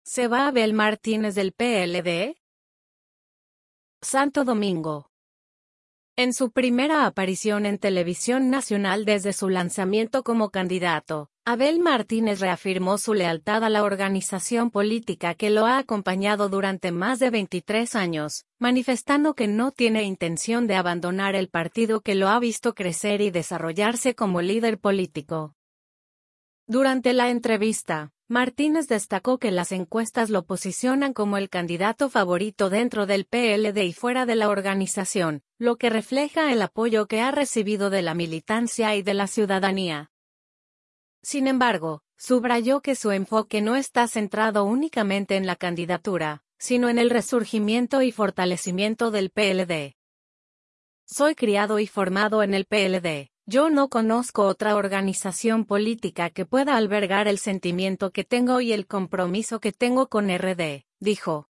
¿Se va Abel Martínez del PLD? Santo Domingo. En su primera aparición en televisión nacional desde su lanzamiento como candidato, Abel Martínez reafirmó su lealtad a la organización política que lo ha acompañado durante más de 23 años, manifestando que no tiene intención de abandonar el partido que lo ha visto crecer y desarrollarse como líder político. Durante la entrevista, Martínez destacó que las encuestas lo posicionan como el candidato favorito dentro del PLD y fuera de la organización, lo que refleja el apoyo que ha recibido de la militancia y de la ciudadanía. Sin embargo, subrayó que su enfoque no está centrado únicamente en la candidatura, sino en el resurgimiento y fortalecimiento del PLD. Soy criado y formado en el PLD. Yo no conozco otra organización política que pueda albergar el sentimiento que tengo y el compromiso que tengo con RD, dijo.